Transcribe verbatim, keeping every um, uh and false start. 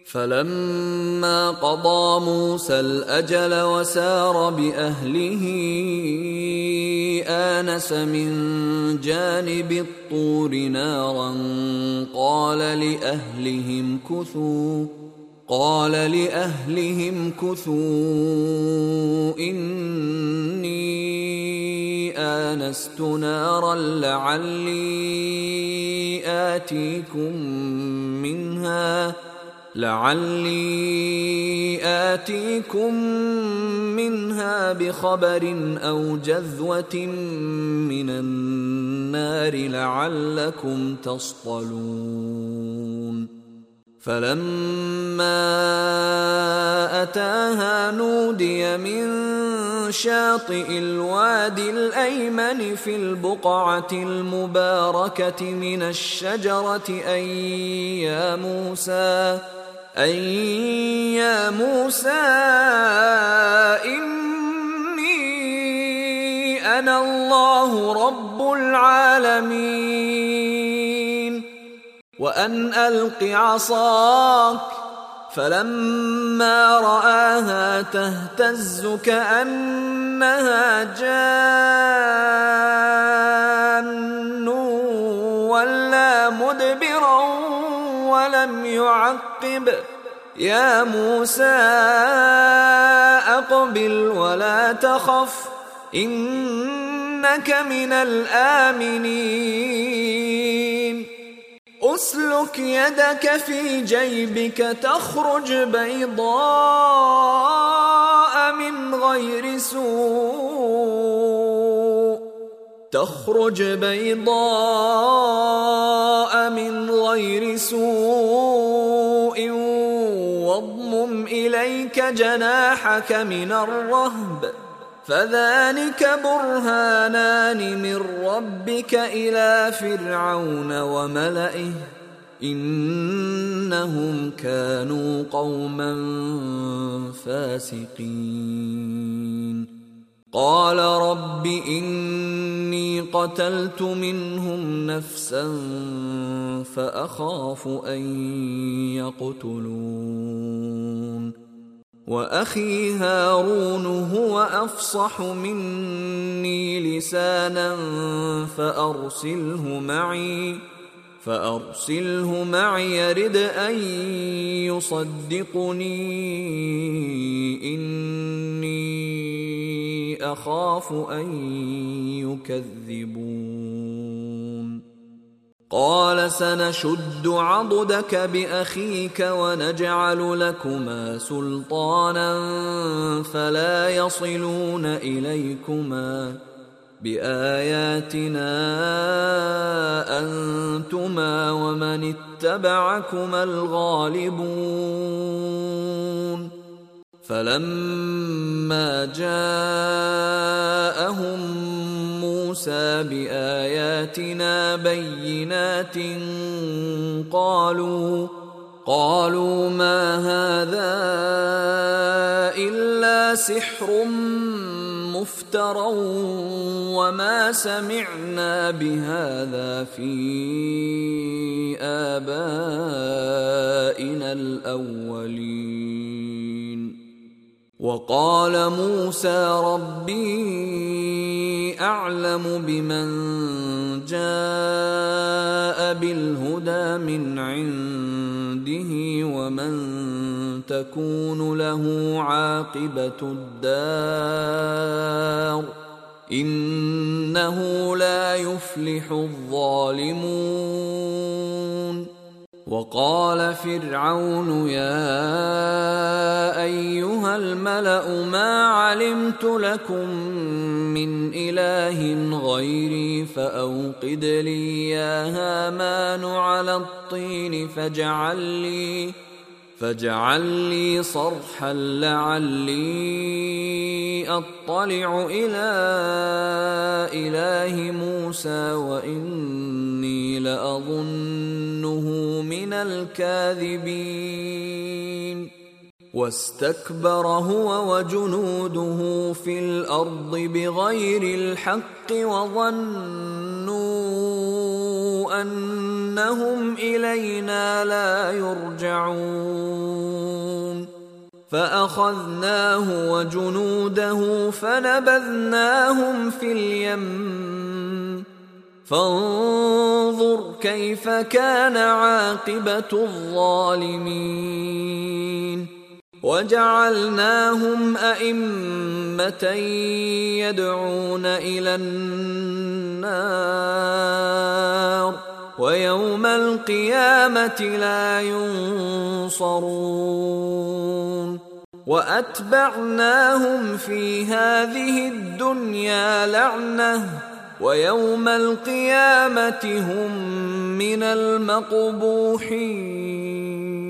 فلما قضى موسى الأجل وسار بأهله آنس من جانب الطور نارا قال لأهلهم كثوا قال لأهلهم كثوا إني آنست نارا لعلي آتيكم منها لعلي آتيكم منها بخبر أو جذوة من النار لعلكم تصطلون. فلما أتاها نودي من شاطئ الوادي الأيمن في البقعة المباركة من الشجرة أن يا موسى أن يا موسى إني أنا الله رب العالمين وأن ألق عصاك. فلما رآها تهتز كأنها جان ولا مدبرا ولم يعقب يا موسى أقبل ولا تخف إنك من الآمنين. أسلك يدك في جيبك تخرج بيضاء من غير سوء تخرج بيضاء من غير سوء واضمم إليك جناحك من الرهب فذلك برهانان من ربك إلى فرعون وملئه إنهم كانوا قوما فاسقين. قال رب إني قتلت منهم نفسا فأخاف أن يقتلون وأخي هارون هو أفصح مني لسانا فأرسله معي فأرسله معي يرد أن يصدقني إني أخاف أن يكذبون. قال سنشد عضدك بأخيك ونجعل لكما سلطانا فلا يصلون إليكما بآياتنا أنتما ومن اتبعكما الغالبون. فلما جاءهم موسى بآياتنا بينات قالوا قالوا ما هذا إلا سحر مفترى وما سمعنا بهذا في آبائنا الأولين. وقال موسى ربي أعلم بمن جاء بالهدى من عنده ومن تكون له عاقبة الدار إنه لا يفلح الظالمون. وقال فرعون يا أيها الملأ ما علمت لكم من إله غيري فأوقد لي يا هامان على الطين فاجعل لي فاجعل لي صرحا لعلي أطلع إلى إله موسى وإني لأظنه من الكاذبين. واستكبر هو وجنوده في الأرض بغير الحق وظنوا أنهم إلينا لا يرجعون. فأخذناه وجنوده فنبذناهم في اليم فانظر كيف كان عاقبة الظالمين وجعلناهم أئمة يدعون إلى النار ويوم القيامة لا ينصرون وأتبعناهم في هذه الدنيا لعنة ويوم القيامة هم من المقبوحين